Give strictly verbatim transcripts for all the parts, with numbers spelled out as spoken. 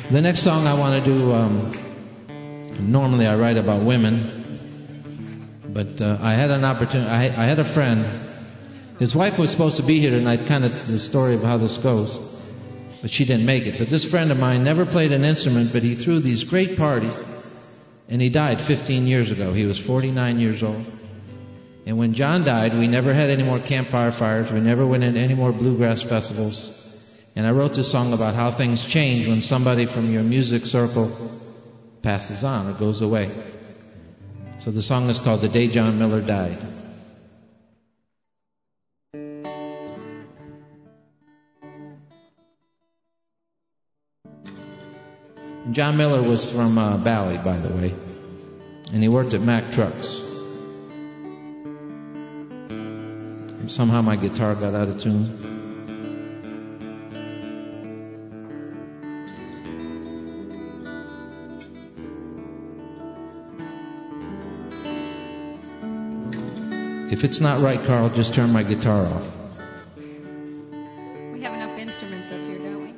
The next song I want to do, um, normally I write about women, but uh, I had an opportunity, I, I had a friend, his wife was supposed to be here tonight, kind of the story of how this goes, but she didn't make it. But this friend of mine never played an instrument, but he threw these great parties, and he died fifteen years ago. He was forty-nine years old. And when John died, we never had any more campfire fires, we never went into any more bluegrass festivals. And I wrote this song about how things change when somebody from your music circle passes on or goes away. So the song is called The Day John Miller Died. John Miller was from uh, Bally, by the way, and he worked at Mack Trucks. And somehow my guitar got out of tune. If it's not right, Carl, just turn my guitar off. We have enough instruments up here, don't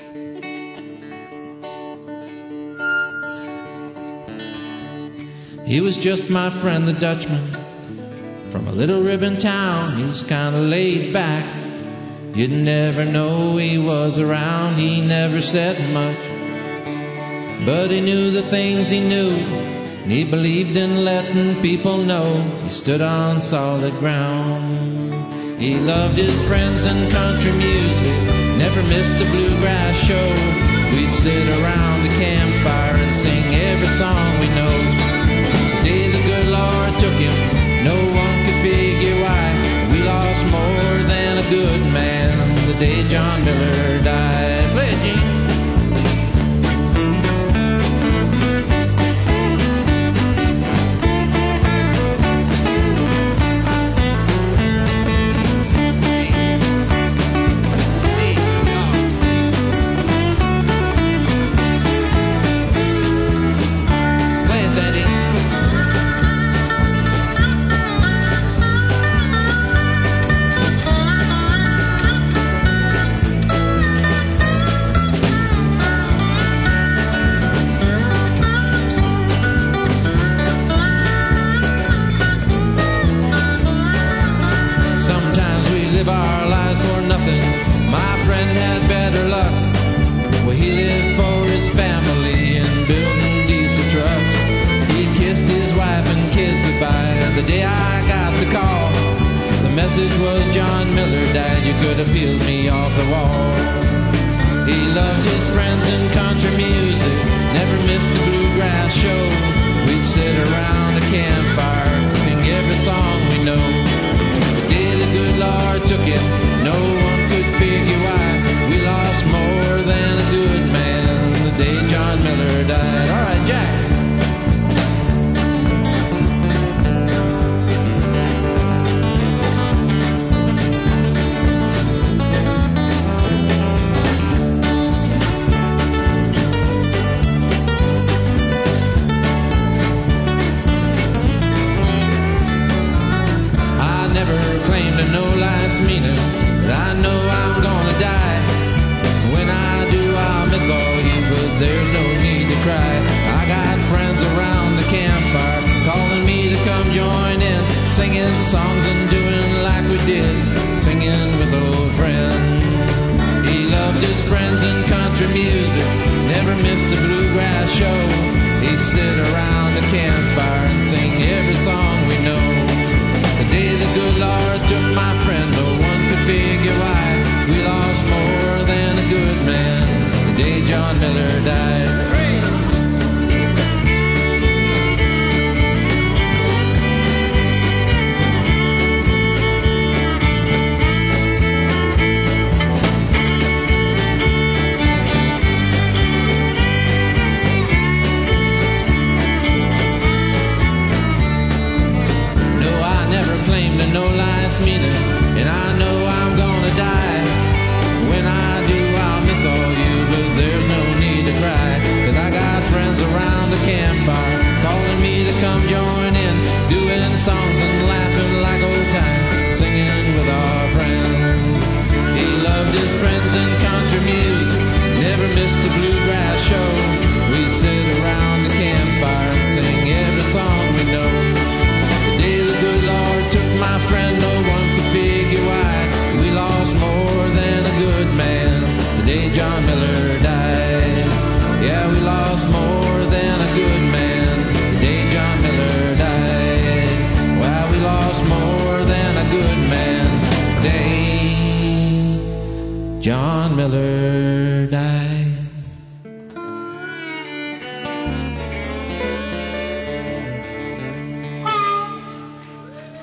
we? He was just my friend, the Dutchman, from a little ribbon town. He was kind of laid back. You'd never know he was around. He never said much, but he knew the things he knew. And he believed in letting people know he stood on solid ground. He loved his friends and country music, never missed a bluegrass show. We'd sit around the campfire and sing every song we know. The day the good Lord took him, no one could figure why. We lost more than a good man the day John Miller died. Play it, Gene.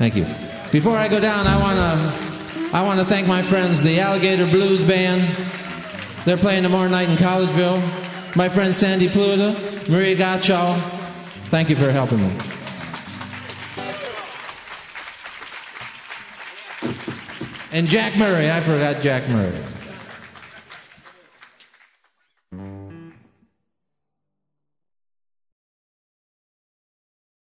Thank you. Before I go down, I want to I want to thank my friends, the Alligator Blues Band. They're playing tomorrow night in Collegeville. My friend Sandy Pluta, Maria Gottschall. Thank you for helping me. And Jack Murray. I forgot Jack Murray.